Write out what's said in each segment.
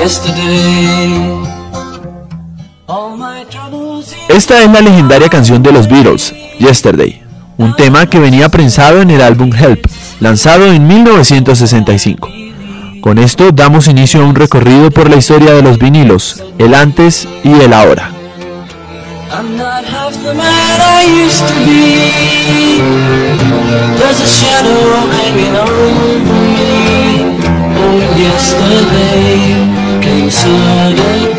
Esta es la legendaria canción de los Beatles, Yesterday, un tema que venía prensado en el álbum Help, lanzado en 1965. Con esto damos inicio a un recorrido por la historia de los vinilos, el antes y el ahora. I'm not half the man I used to be. There's a shadow hanging over me. Oh, yesterday came suddenly.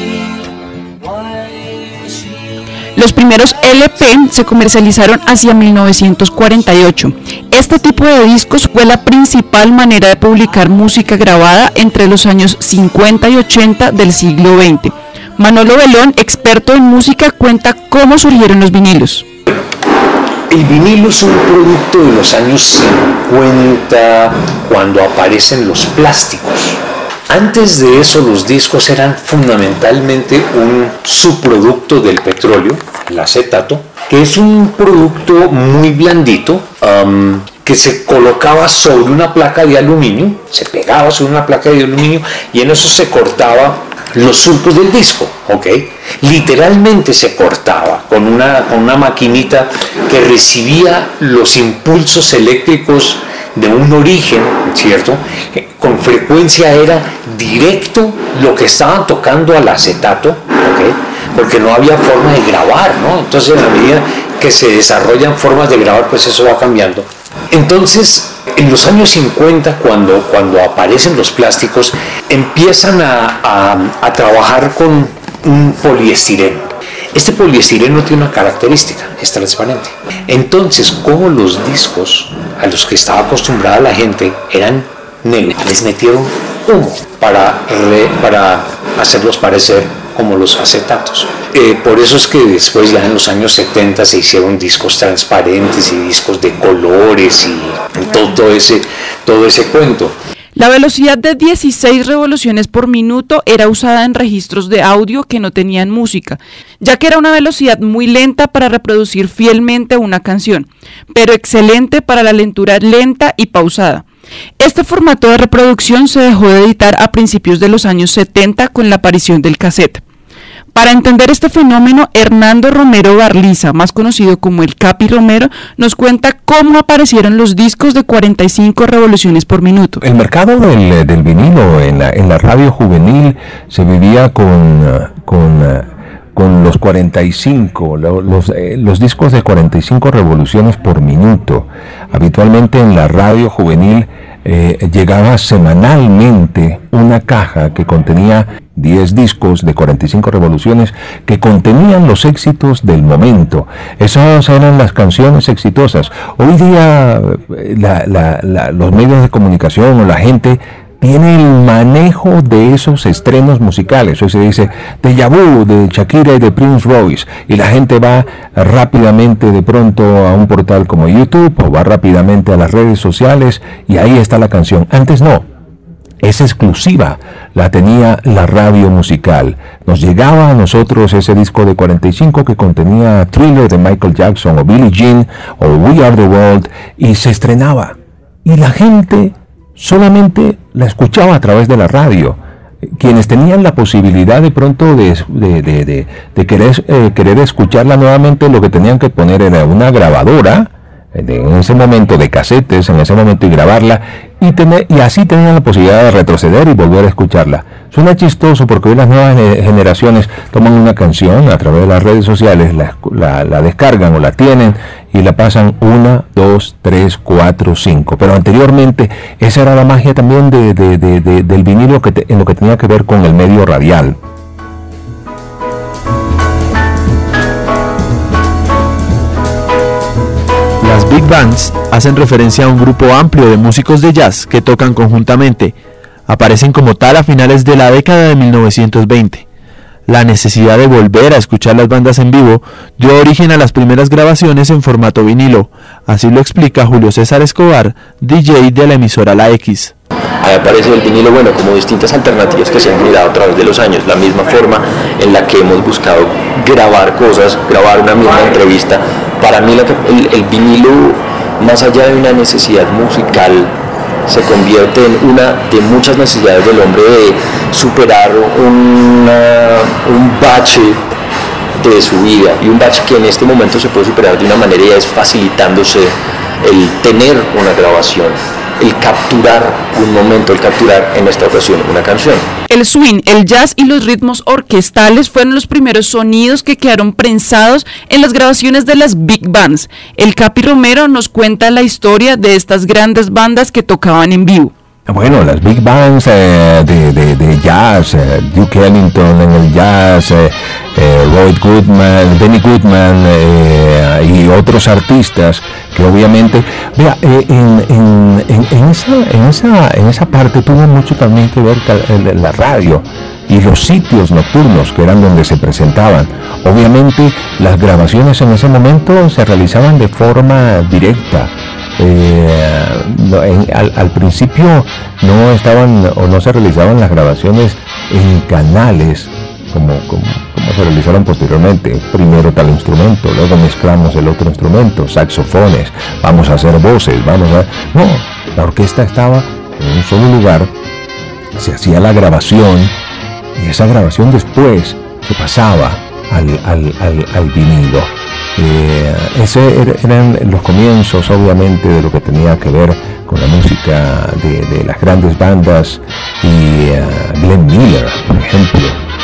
Los primeros LP se comercializaron hacia 1948. Este tipo de discos fue la principal manera de publicar música grabada entre los años 50 y 80 del siglo XX. Manolo Belón, experto en música, cuenta cómo surgieron los vinilos. El vinilo es un producto de los años 50, cuando aparecen los plásticos. Antes de eso, los discos eran fundamentalmente un subproducto del petróleo, el acetato, que es un producto muy blandito, que se colocaba sobre una placa de aluminio, se pegaba sobre una placa de aluminio y en eso se cortaba los surcos del disco, ¿ok? Literalmente se cortaba con una maquinita que recibía los impulsos eléctricos de un origen, ¿cierto? Con frecuencia era directo lo que estaban tocando al acetato, ¿ok? Porque no había forma de grabar, ¿no? Entonces, a medida que se desarrollan formas de grabar, pues eso va cambiando. Entonces, en los años 50, cuando aparecen los plásticos, empiezan a trabajar con un poliestireno. Este poliestireno tiene una característica, es transparente. Entonces, como los discos a los que estaba acostumbrada la gente eran negros, les metieron humo para hacerlos parecer como los acetatos. Por eso es que después, ya en los años 70, se hicieron discos transparentes y discos de colores y todo ese cuento. La velocidad de 16 revoluciones por minuto era usada en registros de audio que no tenían música, ya que era una velocidad muy lenta para reproducir fielmente una canción, pero excelente para la lectura lenta y pausada. Este formato de reproducción se dejó de editar a principios de los años 70 con la aparición del cassette. Para entender este fenómeno, Hernando Romero Barliza, más conocido como el Capi Romero, nos cuenta cómo aparecieron los discos de 45 revoluciones por minuto. El mercado del vinilo en la radio juvenil se vivía con los 45, los discos de 45 revoluciones por minuto. Habitualmente en la radio juvenil llegaba semanalmente una caja que contenía 10 discos de 45 revoluciones que contenían los éxitos del momento. Esas eran las canciones exitosas. Hoy día los medios de comunicación o la gente tiene el manejo de esos estrenos musicales. Hoy se dice Deja Vu de Shakira y de Prince Royce, y la gente va rápidamente de pronto a un portal como YouTube o va rápidamente a las redes sociales y ahí está la canción. Antes no, esa exclusiva la tenía la radio musical. Nos llegaba a nosotros ese disco de 45 que contenía Thriller de Michael Jackson o Billie Jean o We Are the World, y se estrenaba y la gente solamente la escuchaba a través de la radio. Quienes tenían la posibilidad de pronto de querer escucharla nuevamente, lo que tenían que poner era una grabadora en ese momento de casetes, en ese momento, y grabarla, y así tenían la posibilidad de retroceder y volver a escucharla. Suena chistoso porque hoy las nuevas generaciones toman una canción a través de las redes sociales, la descargan o la tienen y la pasan 1, 2, 3, 4, 5. Pero anteriormente esa era la magia también del vinilo en lo que tenía que ver con el medio radial. Las big bands hacen referencia a un grupo amplio de músicos de jazz que tocan conjuntamente. Aparecen como tal a finales de la década de 1920. La necesidad de volver a escuchar las bandas en vivo dio origen a las primeras grabaciones en formato vinilo. Así lo explica Julio César Escobar, DJ de la emisora La X. Ahí aparece el vinilo, como distintas alternativas que se han generado a través de los años, la misma forma en la que hemos buscado grabar cosas, grabar una misma entrevista. Para mí el vinilo, más allá de una necesidad musical se convierte en una de muchas necesidades del hombre de superar un bache de su vida, y un bache que en este momento se puede superar de una manera, y es facilitándose el tener una grabación, el capturar un momento, el capturar en esta ocasión una canción. El swing, el jazz y los ritmos orquestales fueron los primeros sonidos que quedaron prensados en las grabaciones de las big bands. El Capi Romero nos cuenta la historia de estas grandes bandas que tocaban en vivo. Bueno, las big bands de jazz, Duke Ellington en el jazz, Roy Goodman, Benny Goodman y otros artistas que obviamente, vea, en esa parte tuvo mucho también que ver la radio y los sitios nocturnos que eran donde se presentaban. Obviamente las grabaciones en ese momento se realizaban de forma directa. Al principio no estaban o no se realizaban las grabaciones en canales como se realizaron posteriormente. Primero tal instrumento, luego mezclamos el otro instrumento, saxofones, vamos a hacer voces, no, la orquesta estaba en un solo lugar, se hacía la grabación y esa grabación después se pasaba al vinilo. Eran los comienzos, obviamente, de lo que tenía que ver con la música de las grandes bandas y Glenn Miller, por ejemplo.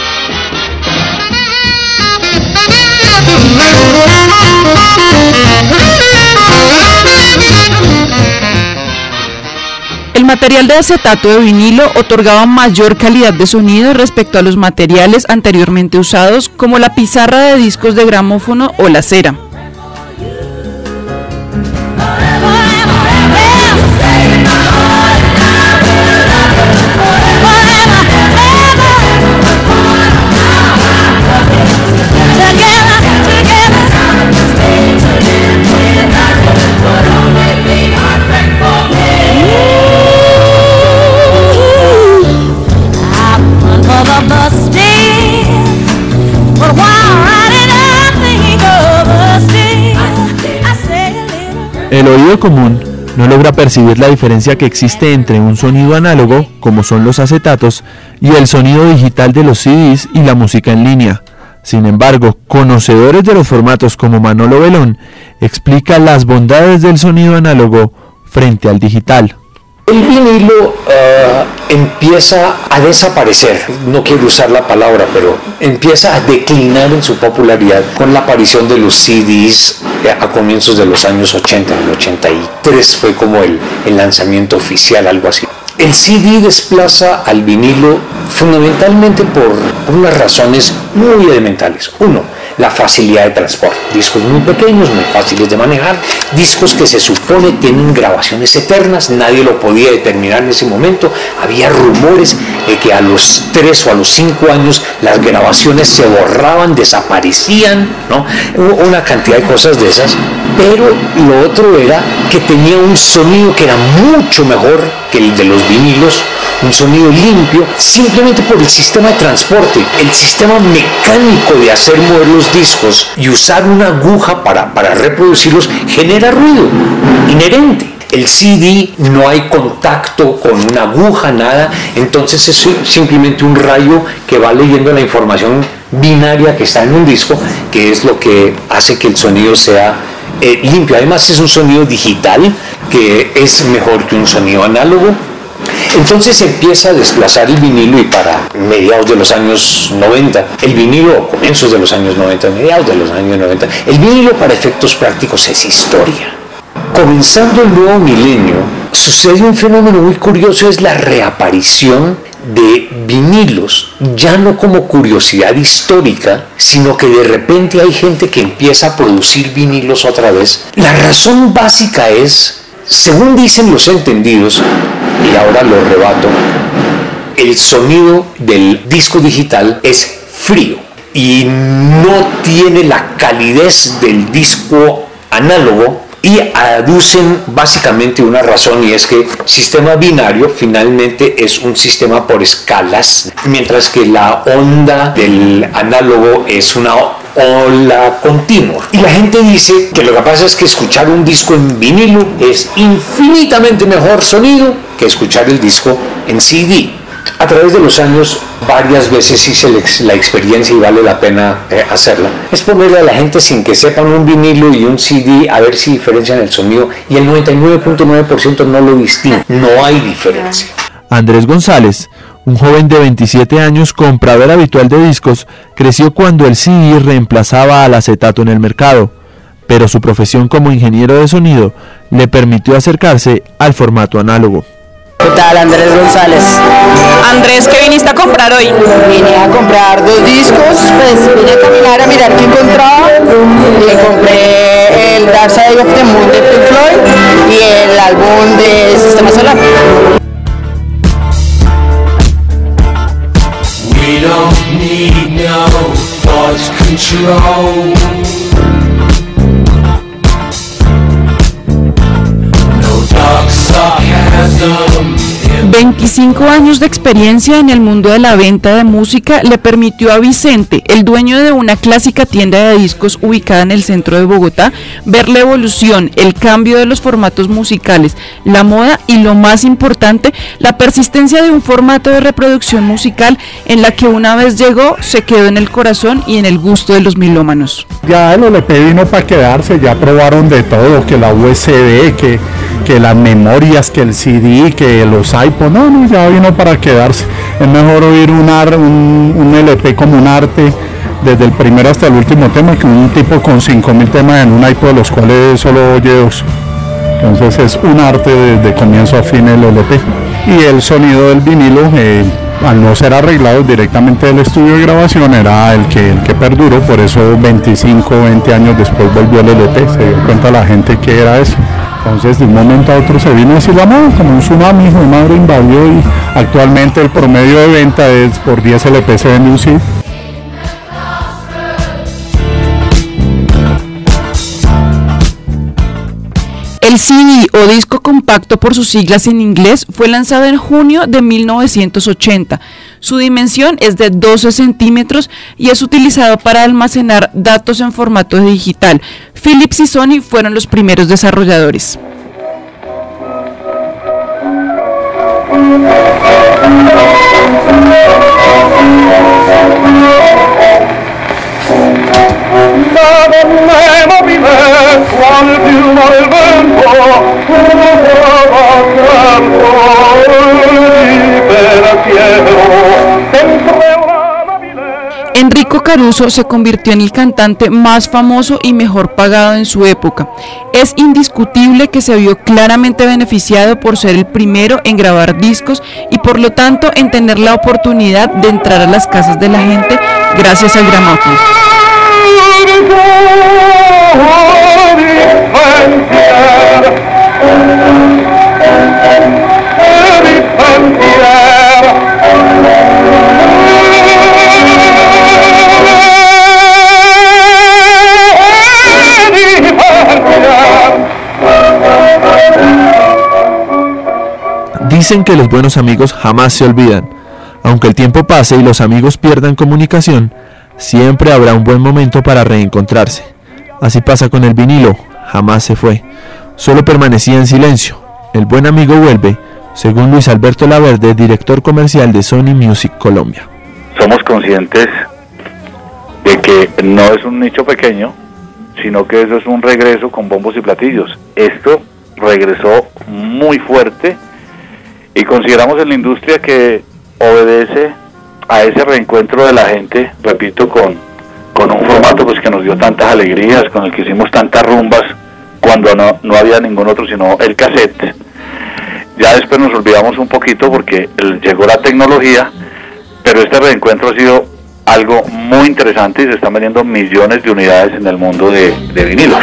El material de acetato de vinilo otorgaba mayor calidad de sonido respecto a los materiales anteriormente usados, como la pizarra de discos de gramófono o la cera. El oído común no logra percibir la diferencia que existe entre un sonido análogo, como son los acetatos, y el sonido digital de los CDs y la música en línea. Sin embargo, conocedores de los formatos como Manolo Belón explica las bondades del sonido análogo frente al digital. El vinilo empieza a desaparecer, no quiero usar la palabra, pero empieza a declinar en su popularidad con la aparición de los CDs a comienzos de los años 80, en el 83 fue como el lanzamiento oficial, algo así. El CD desplaza al vinilo fundamentalmente por unas razones muy elementales. Uno, la facilidad de transporte. Discos muy pequeños, muy fáciles de manejar, discos que se supone tienen grabaciones eternas, nadie lo podía determinar en ese momento. Había rumores de que a los 3 o a los 5 años las grabaciones se borraban, desaparecían, ¿no? Una cantidad de cosas de esas. Pero lo otro era que tenía un sonido que era mucho mejor que el de los vinilos, un sonido limpio, simplemente por el sistema de transporte, el sistema mecánico de hacer mover los discos y usar una aguja para reproducirlos genera ruido inherente. El CD no hay contacto con una aguja, nada, entonces es simplemente un rayo que va leyendo la información binaria que está en un disco, que es lo que hace que el sonido sea limpio. Además es un sonido digital que es mejor que un sonido análogo. Entonces empieza a desplazar el vinilo y para mediados de los años 90, el vinilo, comienzos de los años 90, mediados de los años 90, el vinilo para efectos prácticos es historia. Comenzando el nuevo milenio, sucede un fenómeno muy curioso, es la reaparición de vinilos, ya no como curiosidad histórica, sino que de repente hay gente que empieza a producir vinilos otra vez. La razón básica es, según dicen los entendidos, y ahora lo rebato, el sonido del disco digital es frío y no tiene la calidez del disco análogo, y aducen básicamente una razón, y es que el sistema binario finalmente es un sistema por escalas, mientras que la onda del análogo es una o la continua. Y la gente dice que lo que pasa es que escuchar un disco en vinilo es infinitamente mejor sonido que escuchar el disco en CD. A través de los años, varias veces hice la experiencia y vale la pena hacerla. Es ponerle a la gente sin que sepan un vinilo y un CD a ver si diferencian el sonido, y el 99.9% no lo distingue. No hay diferencia. Andrés González, un joven de 27 años, comprador habitual de discos, creció cuando el CD reemplazaba al acetato en el mercado, pero su profesión como ingeniero de sonido le permitió acercarse al formato análogo. ¿Qué tal? Andrés González. Andrés, ¿qué viniste a comprar hoy? Vine a comprar 2 discos, pues vine a caminar a mirar qué encontraba. Le compré el Dark Side of the Moon de Pink Floyd y el álbum de Sistema Solar. We don't need no thought control. No dark sarcasm. 25 años de experiencia en el mundo de la venta de música le permitió a Vicente, el dueño de una clásica tienda de discos ubicada en el centro de Bogotá, ver la evolución, el cambio de los formatos musicales, la moda y, lo más importante, la persistencia de un formato de reproducción musical en la que una vez llegó se quedó en el corazón y en el gusto de los melómanos. Ya el LP vino para quedarse, ya probaron de todo, que la USB, que las memorias, que el CD, que los iPod, no, ya vino para quedarse. Es mejor oír un LP como un arte, desde el primero hasta el último tema, que un tipo con 5.000 temas en un iPod, de los cuales solo oye 2. Entonces es un arte desde comienzo a fin el LP. Y el sonido del vinilo, al no ser arreglado directamente del estudio de grabación, era el que perduró, por eso 25, 20 años después volvió el LP, se dio cuenta la gente que era eso. Entonces de un momento a otro se vino así la moda, como un tsunami, mi madre invadió, y actualmente el promedio de venta es por 10 LP se vende un CD. El CD o disco compacto por sus siglas en inglés fue lanzado en junio de 1980. Su dimensión es de 12 centímetros y es utilizado para almacenar datos en formato digital. Philips y Sony fueron los primeros desarrolladores. Enrico Caruso se convirtió en el cantante más famoso y mejor pagado en su época. Es indiscutible que se vio claramente beneficiado por ser el primero en grabar discos y por lo tanto en tener la oportunidad de entrar a las casas de la gente gracias al gramófono. Dicen que los buenos amigos jamás se olvidan. Aunque el tiempo pase y los amigos pierdan comunicación, siempre habrá un buen momento para reencontrarse. Así pasa con el vinilo, jamás se fue, solo permanecía en silencio. El buen amigo vuelve, según Luis Alberto Laverde, director comercial de Sony Music Colombia. Somos conscientes de que no es un nicho pequeño, sino que eso es un regreso con bombos y platillos. Esto regresó muy fuerte y consideramos en la industria que obedece a ese reencuentro de la gente, repito, con un formato pues que nos dio tantas alegrías, con el que hicimos tantas rumbas cuando no había ningún otro sino el cassette. Ya después nos olvidamos un poquito porque llegó la tecnología, pero este reencuentro ha sido algo muy interesante y se están vendiendo millones de unidades en el mundo de vinilos.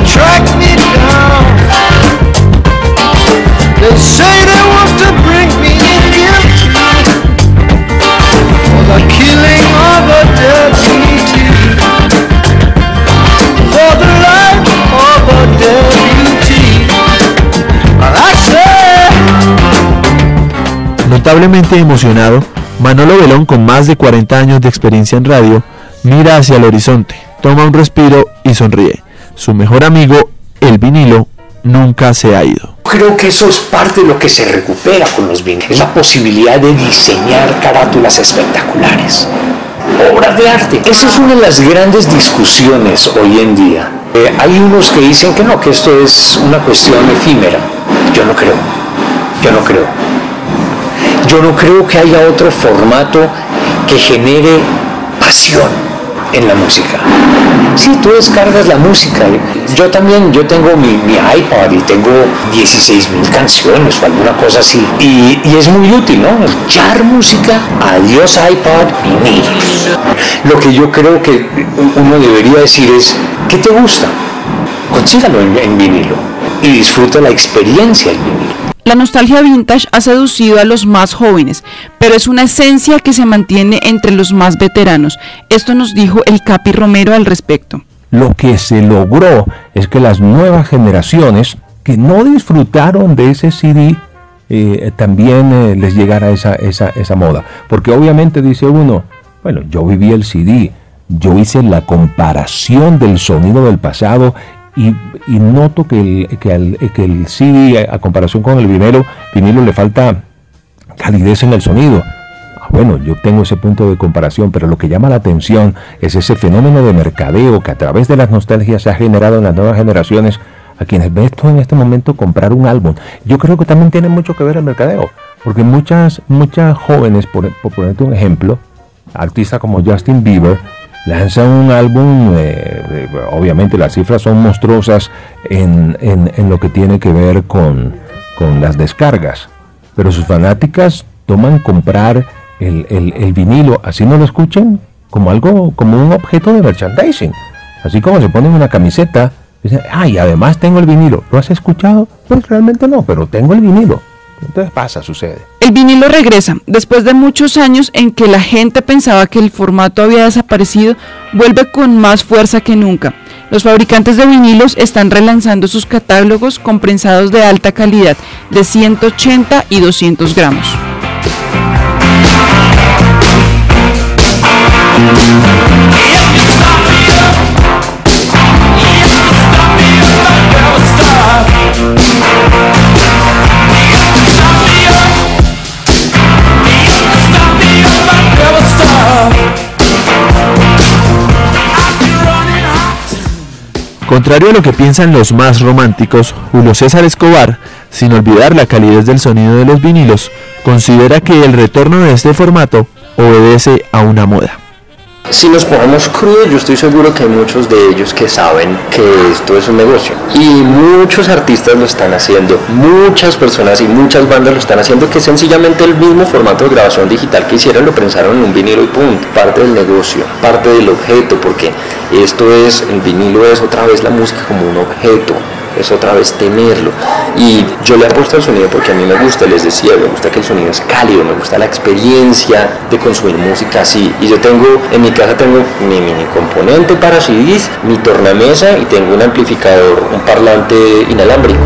They say they want to bring me Notablemente emocionado, Manolo Belón, con más de 40 años de experiencia en radio, mira hacia el horizonte, toma un respiro y sonríe. Su mejor amigo, el vinilo, nunca se ha ido. Creo que eso es parte de lo que se recupera con los vinilos, es la posibilidad de diseñar carátulas espectaculares, obras de arte. Esa es una de las grandes discusiones hoy en día. Hay unos que dicen que no, que esto es una cuestión efímera. Yo no creo. Yo no creo que haya otro formato que genere pasión en la música. Sí, tú descargas la música. Yo tengo mi iPod y tengo 16,000 canciones o alguna cosa así. Y es muy útil, ¿no? Escuchar música, adiós iPod, vinil. Lo que yo creo que uno debería decir es, ¿qué te gusta? Consígalo en vinilo y disfruta la experiencia del vinilo. La nostalgia vintage ha seducido a los más jóvenes, pero es una esencia que se mantiene entre los más veteranos. Esto nos dijo el Capi Romero al respecto. Lo que se logró es que las nuevas generaciones que no disfrutaron de ese CD también les llegara esa moda. Porque obviamente dice uno, bueno, yo viví el CD, yo hice la comparación del sonido del pasado y noto que el CD, a comparación con el vinilo le falta calidez en el sonido. Bueno, yo tengo ese punto de comparación, pero lo que llama la atención es ese fenómeno de mercadeo que a través de las nostalgias se ha generado en las nuevas generaciones, a quienes ven esto en este momento comprar un álbum. Yo creo que también tiene mucho que ver el mercadeo, porque muchas jóvenes, por ponerte un ejemplo, artistas como Justin Bieber, lanzan un álbum, obviamente las cifras son monstruosas en lo que tiene que ver con las descargas, pero sus fanáticas toman comprar el vinilo, así no lo escuchen, como un objeto de merchandising, así como se ponen una camiseta, dicen, y además tengo el vinilo. ¿Lo has escuchado? Pues realmente no, pero tengo el vinilo. Entonces sucede. El vinilo regresa. Después de muchos años en que la gente pensaba que el formato había desaparecido, vuelve con más fuerza que nunca. Los fabricantes de vinilos están relanzando sus catálogos con prensados de alta calidad, de 180 y 200 gramos. Contrario a lo que piensan los más románticos, Julio César Escobar, sin olvidar la calidez del sonido de los vinilos, considera que el retorno de este formato obedece a una moda. Si nos ponemos crudos, yo estoy seguro que hay muchos de ellos que saben que esto es un negocio. Y muchos artistas lo están haciendo, muchas personas y muchas bandas lo están haciendo, que sencillamente el mismo formato de grabación digital que hicieron lo prensaron en un vinilo y punto. Parte del negocio, parte del objeto, porque el vinilo es otra vez la música como un objeto. Es otra vez tenerlo, y yo le apuesto al sonido porque a mí me gusta, les decía, me gusta que el sonido es cálido, me gusta la experiencia de consumir música así, y yo en mi casa tengo mi mini componente para CDs, mi tornamesa, y tengo un amplificador, un parlante inalámbrico.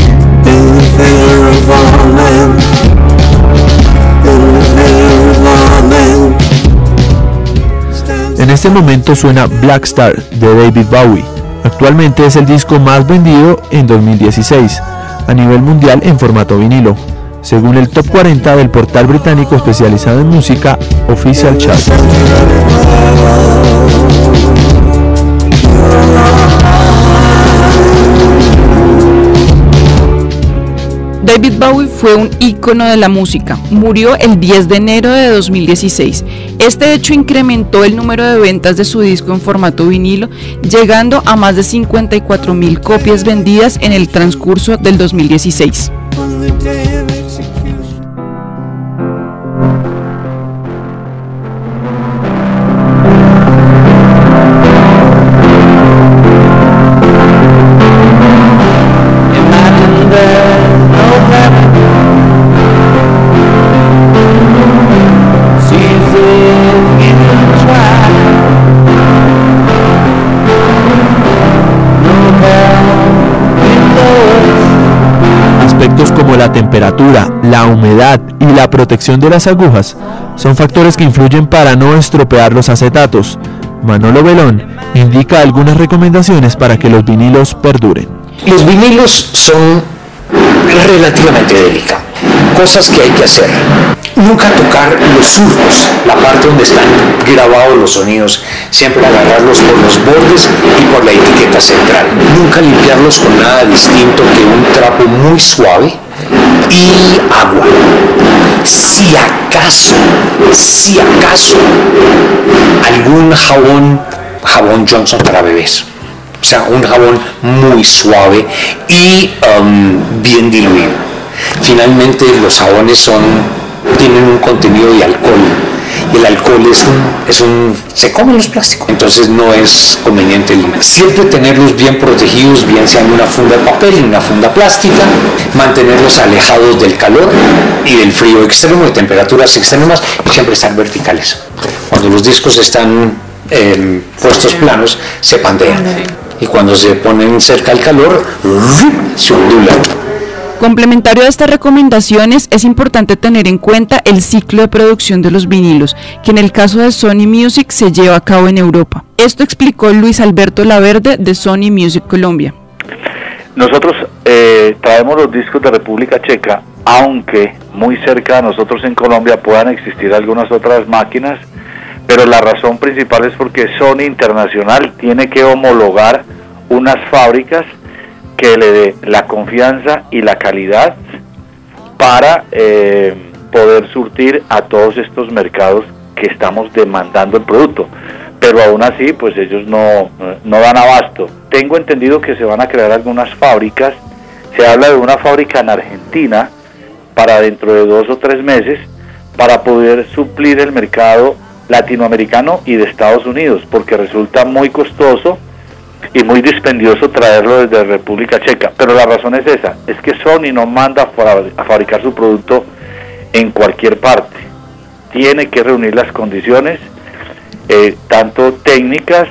En este momento suena Black Star de David Bowie. Actualmente es el disco más vendido en 2016 a nivel mundial en formato vinilo, según el Top 40 del portal británico especializado en música Official Chart. David Bowie fue un ícono de la música. Murió el 10 de enero de 2016. Este hecho incrementó el número de ventas de su disco en formato vinilo, llegando a más de 54,000 copias vendidas en el transcurso del 2016. la temperatura, la humedad y la protección de las agujas son factores que influyen para no estropear los acetatos. Manolo Belón indica algunas recomendaciones para que los vinilos perduren. Los vinilos son relativamente delicados. Cosas que hay que hacer: nunca tocar los surcos, la parte donde están grabados los sonidos, siempre agarrarlos por los bordes y por la etiqueta central. Nunca limpiarlos con nada distinto que un trapo muy suave y agua. Si acaso, algún jabón Johnson para bebés. O sea, un jabón muy suave y bien diluido. Finalmente, los jabones tienen un contenido de alcohol. Y el alcohol se comen los plásticos, entonces no es conveniente. Siempre tenerlos bien protegidos, bien sea en una funda de papel, en una funda plástica, mantenerlos alejados del calor y del frío extremo, de temperaturas extremas, y siempre estar verticales. Cuando los discos están puestos planos, se pandean. Y cuando se ponen cerca al calor, se ondulan. Complementario a estas recomendaciones, es importante tener en cuenta el ciclo de producción de los vinilos, que en el caso de Sony Music se lleva a cabo en Europa. Esto explicó Luis Alberto Laverde de Sony Music Colombia. Nosotros traemos los discos de República Checa, aunque muy cerca de nosotros en Colombia puedan existir algunas otras máquinas, pero la razón principal es porque Sony Internacional tiene que homologar unas fábricas que le dé la confianza y la calidad para poder surtir a todos estos mercados que estamos demandando el producto. Pero aún así, pues ellos no dan abasto. Tengo entendido que se van a crear algunas fábricas. Se habla de una fábrica en Argentina para dentro de 2 o 3 meses, para poder suplir el mercado latinoamericano y de Estados Unidos, porque resulta muy costoso y muy dispendioso traerlo desde República Checa. Pero la razón es esa, es que Sony no manda a fabricar su producto en cualquier parte. Tiene que reunir las condiciones, tanto técnicas,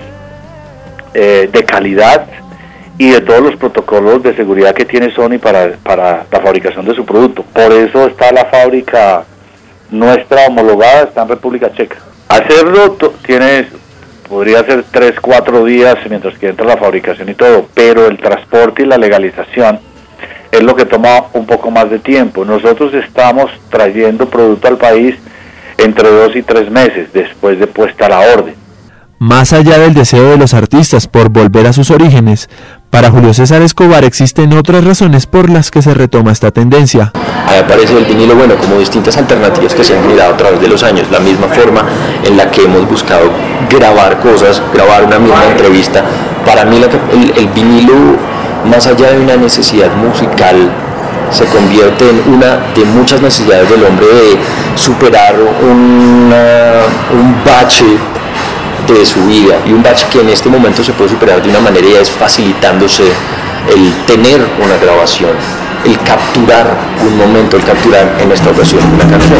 de calidad y de todos los protocolos de seguridad que tiene Sony para la fabricación de su producto. Por eso está la fábrica nuestra homologada, está en República Checa. Hacerlo podría ser 3-4 días mientras que entra la fabricación y todo, pero el transporte y la legalización es lo que toma un poco más de tiempo. Nosotros estamos trayendo producto al país entre 2 y 3 meses después de puesta la orden. Más allá del deseo de los artistas por volver a sus orígenes, para Julio César Escobar existen otras razones por las que se retoma esta tendencia. Ahí aparece el vinilo, como distintas alternativas que se han generado a través de los años, la misma forma en la que hemos buscado grabar cosas, grabar una misma entrevista. Para mí el vinilo, más allá de una necesidad musical, se convierte en una de muchas necesidades del hombre de superar un bache de su vida, y un bache que en este momento se puede superar de una manera, y es facilitándose el tener una grabación, el capturar un momento, el capturar en esta ocasión una canción.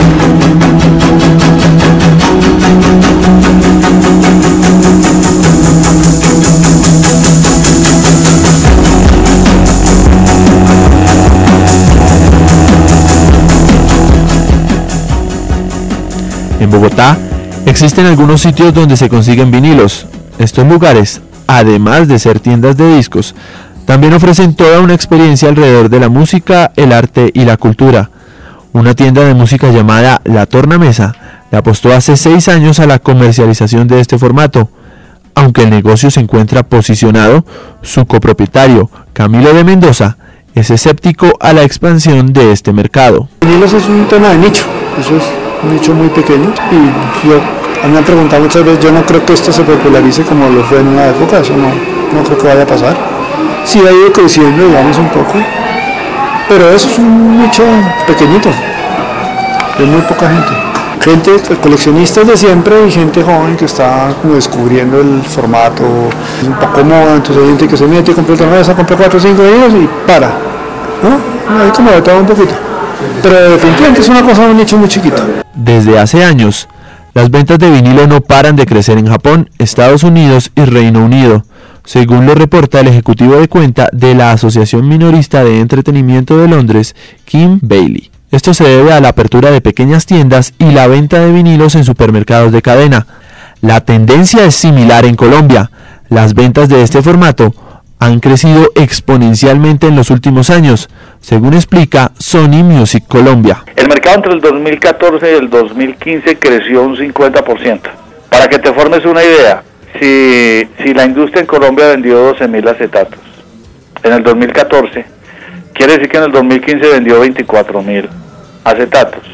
En Bogotá existen algunos sitios donde se consiguen vinilos. Estos lugares, además de ser tiendas de discos, también ofrecen toda una experiencia alrededor de la música, el arte y la cultura. Una tienda de música llamada La Tornamesa le apostó hace 6 años a la comercialización de este formato. Aunque el negocio se encuentra posicionado, su copropietario, Camilo de Mendoza, es escéptico a la expansión de este mercado. Vinilos es un tema de nicho, eso es un nicho muy pequeño, y a mí me han preguntado muchas veces, yo no creo que esto se popularice como lo fue en una época, eso no creo que vaya a pasar. Sí ha ido creciendo, digamos, un poco, pero eso es un nicho pequeñito, de muy poca gente, coleccionistas de siempre y gente joven que está como descubriendo el formato, es un poco moda, entonces hay gente que se mete, compra otra mesa, compra 4 o 5 vinilos y para, ¿no? Hay como de todo un poquito, pero definitivamente es una cosa, un nicho muy chiquito. Desde hace años, las ventas de vinilo no paran de crecer en Japón, Estados Unidos y Reino Unido. según lo reporta el ejecutivo de cuenta de la Asociación Minorista de Entretenimiento de Londres, Kim Bailey. Esto se debe a la apertura de pequeñas tiendas y la venta de vinilos en supermercados de cadena. La tendencia es similar en Colombia. Las ventas de este formato han crecido exponencialmente en los últimos años, según explica Sony Music Colombia. El mercado entre el 2014 y el 2015 creció un 50%. Para que te formes una idea, si la industria en Colombia vendió 12.000 acetatos en el 2014, quiere decir que en el 2015 vendió 24.000 acetatos.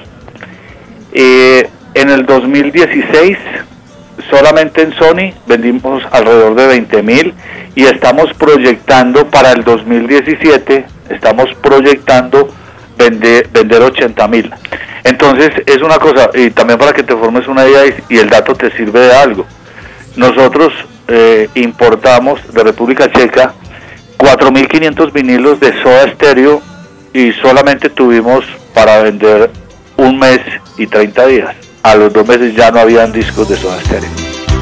En el 2016, solamente en Sony vendimos alrededor de 20.000 y estamos proyectando para el 2017, vender 80.000. Entonces es una cosa, y también para que te formes una idea y el dato te sirve de algo. Nosotros importamos de República Checa 4.500 vinilos de Soda Stereo y solamente tuvimos para vender un mes y 30 días. A los 2 meses ya no habían discos de Soda Stereo.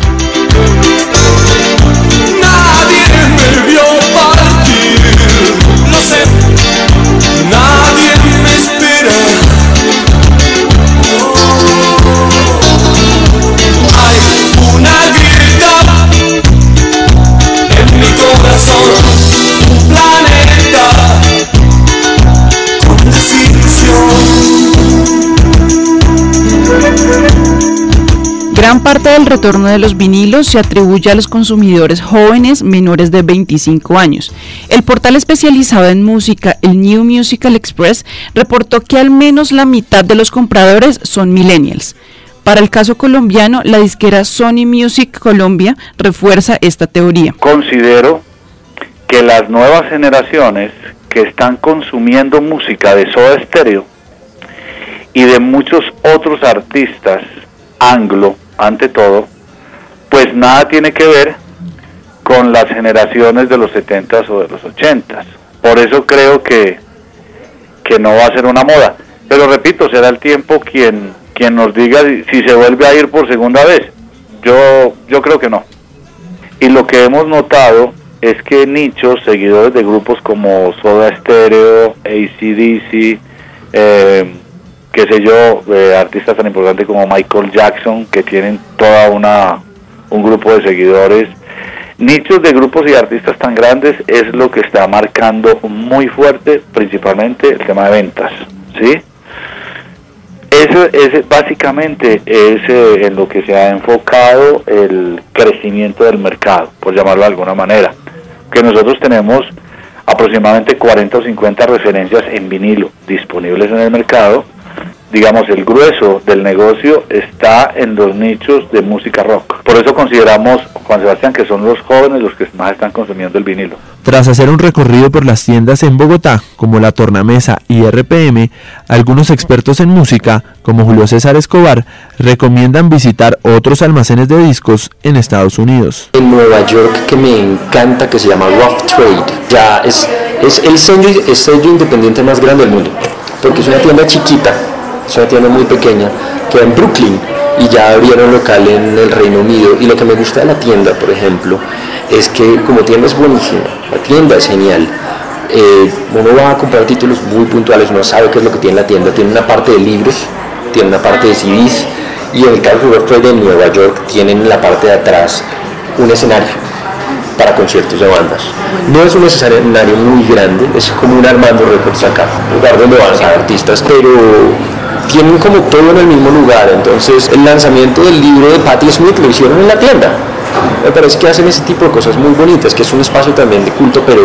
Nadie me vio partir, lo sé, nadie me espera. Hay una grieta en mi corazón, un planeta con desilusión. Gran parte del retorno de los vinilos se atribuye a los consumidores jóvenes menores de 25 años. El portal especializado en música, el New Musical Express, reportó que al menos la mitad de los compradores son millennials. Para el caso colombiano, la disquera Sony Music Colombia refuerza esta teoría. Considero que las nuevas generaciones que están consumiendo música de Soda Stereo y de muchos otros artistas anglo, ante todo, pues nada tiene que ver con las generaciones de los 70s o de los 80s. Por eso creo que no va a ser una moda. Pero repito, será el tiempo quien nos diga si se vuelve a ir por segunda vez. Yo creo que no. Y lo que hemos notado es que nichos, seguidores de grupos como Soda Stereo, AC/DC, qué sé yo, artistas tan importantes como Michael Jackson, que tienen toda un grupo de seguidores, nichos de grupos y artistas tan grandes es lo que está marcando muy fuerte, principalmente el tema de ventas, ¿sí? Ese básicamente es en lo que se ha enfocado el crecimiento del mercado, por llamarlo de alguna manera, que nosotros tenemos aproximadamente 40 o 50 referencias en vinilo disponibles en el mercado. Digamos, el grueso del negocio está en los nichos de música rock. Por eso consideramos, Juan Sebastián, que son los jóvenes los que más están consumiendo el vinilo. Tras hacer un recorrido por las tiendas en Bogotá, como La Tornamesa y RPM, algunos expertos en música, como Julio César Escobar, recomiendan visitar otros almacenes de discos en Estados Unidos. En Nueva York, que me encanta, que se llama Rough Trade, ya es el sello independiente más grande del mundo, porque es una tienda chiquita. Es una tienda muy pequeña, queda en Brooklyn y ya abrieron local en el Reino Unido. Y lo que me gusta de la tienda, por ejemplo, es que como tienda es buenísima, la tienda es genial. Uno va a comprar títulos muy puntuales, uno sabe qué es lo que tiene la tienda. Tiene una parte de libros, tiene una parte de CDs y en el caso de Rough Trade en Nueva York tienen en la parte de atrás un escenario para conciertos de bandas. No es un escenario muy grande, es como un Armando Records acá, un lugar donde van a artistas, pero tienen como todo en el mismo lugar. Entonces el lanzamiento del libro de Patti Smith lo hicieron en la tienda. Me parece que hacen ese tipo de cosas muy bonitas, que es un espacio también de culto, pero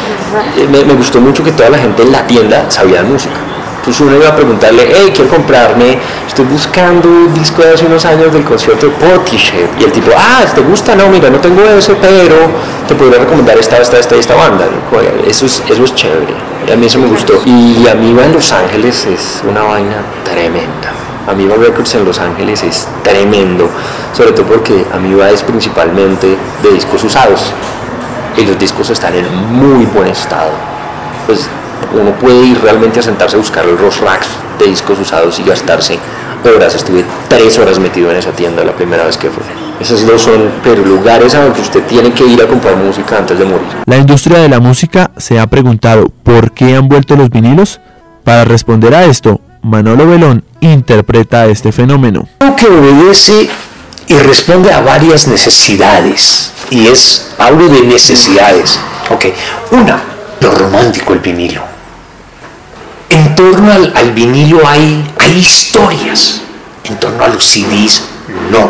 me gustó mucho que toda la gente en la tienda sabía de música. Entonces uno iba a preguntarle, hey, quiero comprarme, estoy buscando un disco de hace unos años del concierto de Portishead. Y el tipo, ¿te gusta? No, mira, no tengo ese, pero te podría recomendar esta banda. Eso es chévere, y a mí eso me gustó. Y Amiba en Los Ángeles es una vaina tremenda. Amiba Records en Los Ángeles es tremendo, sobre todo porque Amiba es principalmente de discos usados. Y los discos están en muy buen estado. Pues uno puede ir realmente a sentarse a buscar los racks de discos usados y gastarse horas. Estuve 3 horas metido en esa tienda la primera vez que fui. Esos dos son pero lugares a donde usted tiene que ir a comprar música antes de morir. La industria de la música se ha preguntado ¿por qué han vuelto los vinilos? Para responder a esto, Manolo Belón interpreta este fenómeno. Creo que obedece y responde a varias necesidades. Y hablo de necesidades. Ok, una, lo romántico, el vinilo. En torno al vinilo hay historias. En torno a los CDs, no.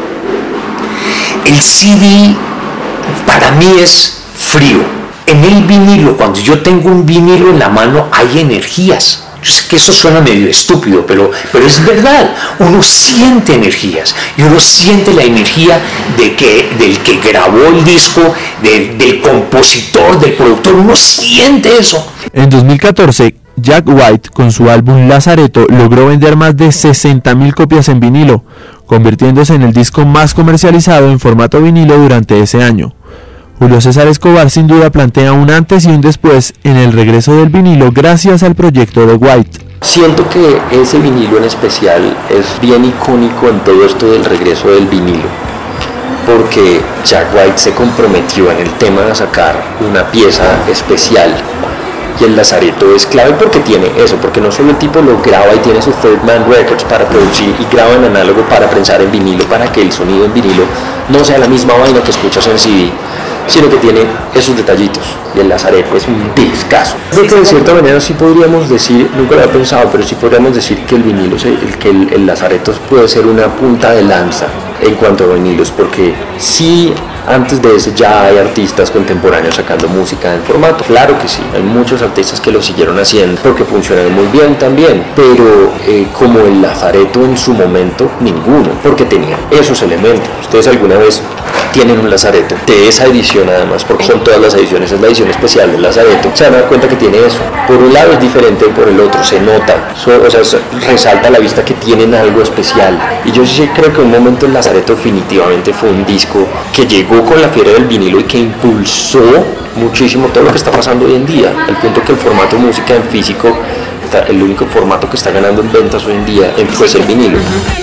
El CD para mí es frío. En el vinilo, cuando yo tengo un vinilo en la mano, hay energías. Yo sé que eso suena medio estúpido, pero es verdad. Uno siente energías y uno siente la energía del que grabó el disco, del compositor, del productor. Uno siente eso. En 2014, Jack White, con su álbum Lazaretto, logró vender más de 60.000 copias en vinilo, convirtiéndose en el disco más comercializado en formato vinilo durante ese año. Julio César Escobar sin duda plantea un antes y un después en el regreso del vinilo gracias al proyecto de White. Siento que ese vinilo en especial es bien icónico en todo esto del regreso del vinilo, porque Jack White se comprometió en el tema de sacar una pieza especial. Y el Lazaretto es clave porque tiene eso, porque no solo el tipo lo graba y tiene su Third Man Records para producir y graba en análogo para prensar en vinilo, para que el sonido en vinilo no sea la misma vaina que escuchas en CD, sino que tiene esos detallitos. Y el Lazaretto es un discazo. Creo que de cierta manera sí podríamos decir, nunca lo había pensado, pero sí podríamos decir que el vinilo, el Lazaretto puede ser una punta de lanza en cuanto a vinilos, porque sí, antes de eso ya hay artistas contemporáneos sacando música en formato. Claro que sí, hay muchos artistas que lo siguieron haciendo porque funcionan muy bien también, pero como el Lazaretto en su momento, ninguno, porque tenía esos elementos. Ustedes alguna vez tienen un Lazaretto de esa edición, además, porque son todas las ediciones, es la edición especial del Lazaretto, se van a dar cuenta que tiene eso. Por un lado es diferente, por el otro se nota, o sea, resalta a la vista que tienen algo especial. Y yo sí creo que un momento el Lazaretto definitivamente fue un disco que llegó con la fiebre del vinilo y que impulsó muchísimo todo lo que está pasando hoy en día, al punto que el formato música en físico, el único formato que está ganando en ventas hoy en día es el vinilo.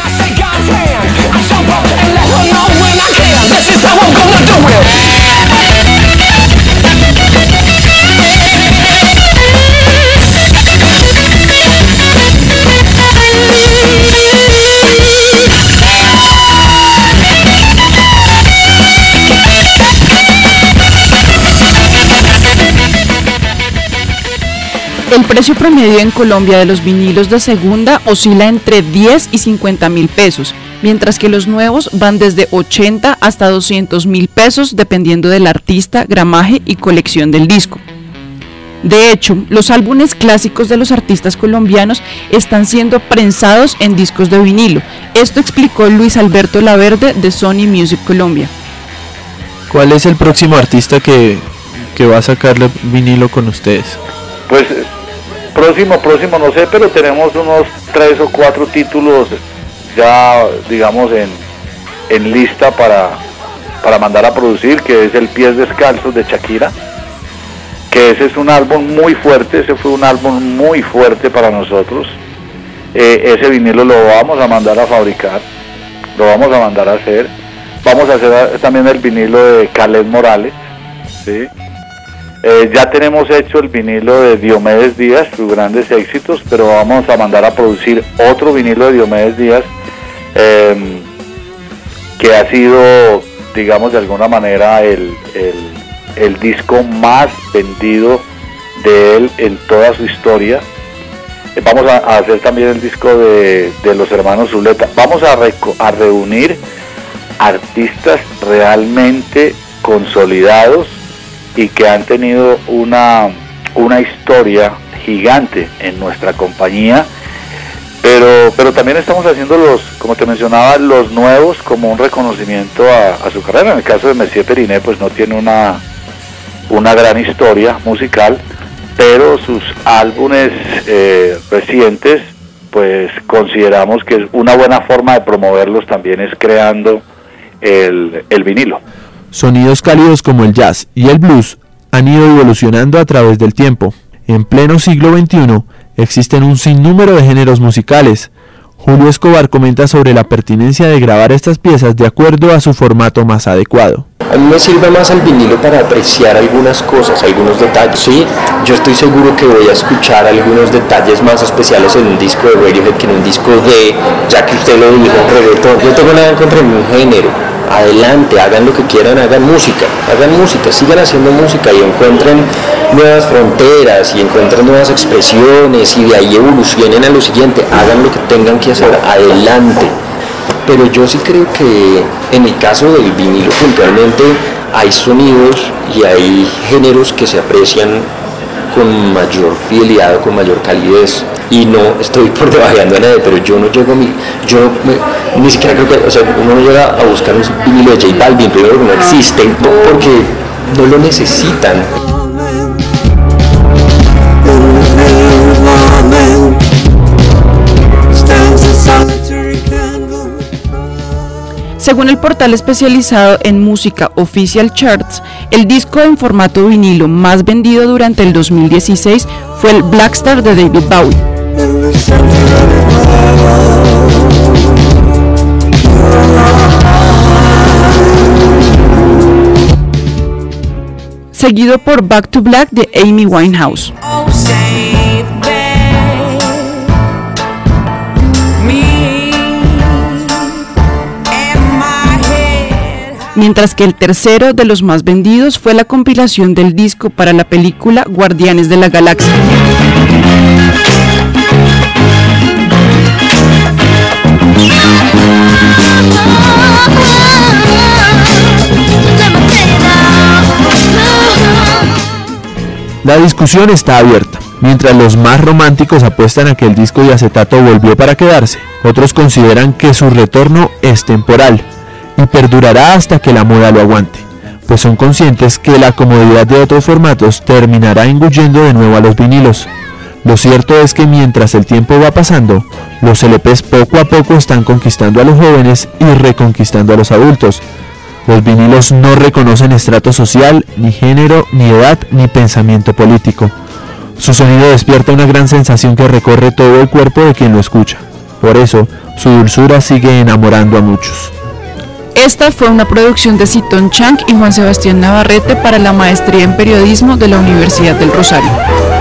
El precio promedio en Colombia de los vinilos de segunda oscila entre 10 y 50.000 pesos, mientras que los nuevos van desde 80 hasta 200.000 pesos dependiendo del artista, gramaje y colección del disco. De hecho, los álbumes clásicos de los artistas colombianos están siendo prensados en discos de vinilo. Esto explicó Luis Alberto Laverde de Sony Music Colombia. ¿Cuál es el próximo artista que va a sacarle vinilo con ustedes? Pues próximo no sé, pero tenemos unos 3 o 4 títulos ya, digamos, en lista para mandar a producir, que es el Pies Descalzos de Shakira, que ese es un álbum muy fuerte, ese fue un álbum muy fuerte para nosotros. Ese vinilo lo vamos a mandar a fabricar, lo vamos a mandar a hacer. Vamos a hacer también el vinilo de Kaleth Morales, ¿sí? Ya tenemos hecho el vinilo de Diomedes Díaz, sus grandes éxitos, pero vamos a mandar a producir otro vinilo de Diomedes Díaz, que ha sido, digamos, de alguna manera el disco más vendido de él en toda su historia. Vamos a hacer también el disco de los hermanos Zuleta. Vamos a reunir artistas realmente consolidados y que han tenido una historia gigante en nuestra compañía, pero también estamos haciendo como te mencionaba, los nuevos como un reconocimiento a su carrera. En el caso de Messier Periné, pues no tiene una gran historia musical, pero sus álbumes recientes, pues consideramos que es una buena forma de promoverlos también es creando el vinilo. Sonidos cálidos como el jazz y el blues han ido evolucionando a través del tiempo. En pleno siglo XXI existen un sinnúmero de géneros musicales. Julio Escobar comenta sobre la pertinencia de grabar estas piezas de acuerdo a su formato más adecuado. A mí me sirve más el vinilo para apreciar algunas cosas, algunos detalles. Sí, yo estoy seguro que voy a escuchar algunos detalles más especiales en un disco de Radiohead que en un disco de, ya que usted lo dijo, reggaetón. Yo tengo nada en contra de un género. Adelante, hagan lo que quieran, hagan música, sigan haciendo música y encuentren nuevas fronteras y encuentren nuevas expresiones y de ahí evolucionen a lo siguiente, hagan lo que tengan que hacer, adelante. Pero yo sí creo que en el caso del vinilo puntualmente hay sonidos y hay géneros que se aprecian con mayor fidelidad o con mayor calidez. Y no estoy por debajeando a nadie, pero yo no llego ni siquiera creo que, o sea, uno no llega a buscar un vinilo de J Balvin, primero que no existe, porque no lo necesitan. Según el portal especializado en música Official Charts, el disco en formato vinilo más vendido durante el 2016 fue el Black Star de David Bowie. Seguido por Back to Black de Amy Winehouse. Mientras que el tercero de los más vendidos fue la compilación del disco para la película Guardianes de la Galaxia. La discusión está abierta. Mientras los más románticos apuestan a que el disco de acetato volvió para quedarse, otros consideran que su retorno es temporal y perdurará hasta que la moda lo aguante, pues son conscientes que la comodidad de otros formatos terminará engullendo de nuevo a los vinilos. Lo cierto es que mientras el tiempo va pasando, los LPs poco a poco están conquistando a los jóvenes y reconquistando a los adultos. Los vinilos no reconocen estrato social, ni género, ni edad, ni pensamiento político. Su sonido despierta una gran sensación que recorre todo el cuerpo de quien lo escucha. Por eso, su dulzura sigue enamorando a muchos. Esta fue una producción de Citón Chang y Juan Sebastián Navarrete para la maestría en periodismo de la Universidad del Rosario.